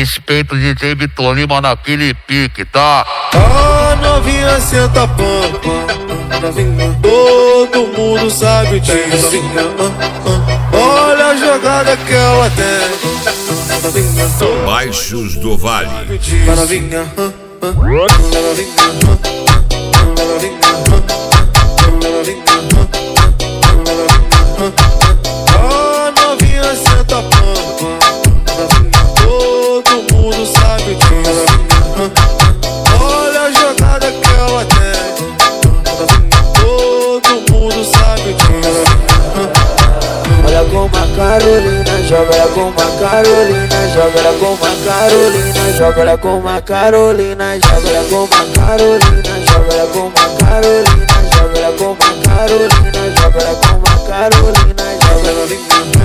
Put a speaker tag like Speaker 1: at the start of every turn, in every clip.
Speaker 1: Respeito de DJ Vitor Lima naquele pique, tá?
Speaker 2: A novinha senta pampa, novinha, todo mundo sabe disso. Olha a jogada que ela tem, novinha,
Speaker 3: Baixos do Vale.
Speaker 2: novinha, a novinha senta pampa, todo mundo sabe disso. Olha a jogada que ela tem, todo mundo sabe disso.
Speaker 4: Olha como a Carolina joga, ela como a Carolina joga, ela como a Carolina joga, ela como a Carolina joga, ela como a Carolina joga, ela como a Carolina joga, ela como a Carolina joga, ela como a Carolina joga.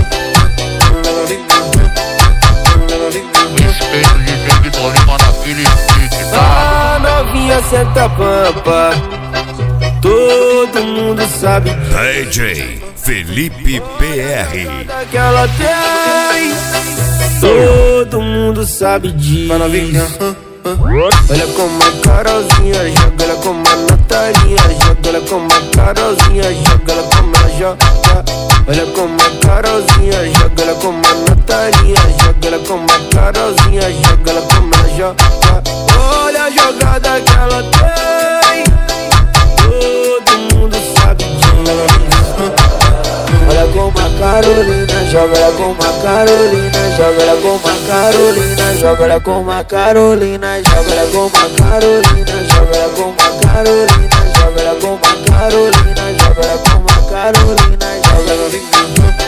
Speaker 1: Respeito de DJ Vitor Lima naquele pique, tá?
Speaker 4: A novinha senta pampa, todo mundo sabe
Speaker 3: DJ Felipe PR.
Speaker 4: que ela tem, todo mundo sabe disso. Olha como a Carolzinha joga, ela como a Natalinha joga, ela como a Carolzinha joga, ela como ela joga. Olha como a Carolzinha joga, ela como a Natalinha joga, ela como a Carolzinha joga, ela como ela joga. Olha a jogada que ela tem, todo mundo sabe disso. Olha como a Carolina joga, ela como a Carolina joga, ela como a Carolina joga, ela como a Carolina joga, ela como a Carolina joga, ela como a Carolina joga, ela como a Carolina joga, ela como a Carolina joga.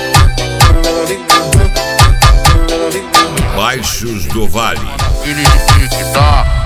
Speaker 3: Baixos do Vale.
Speaker 1: Aquele pique, tá?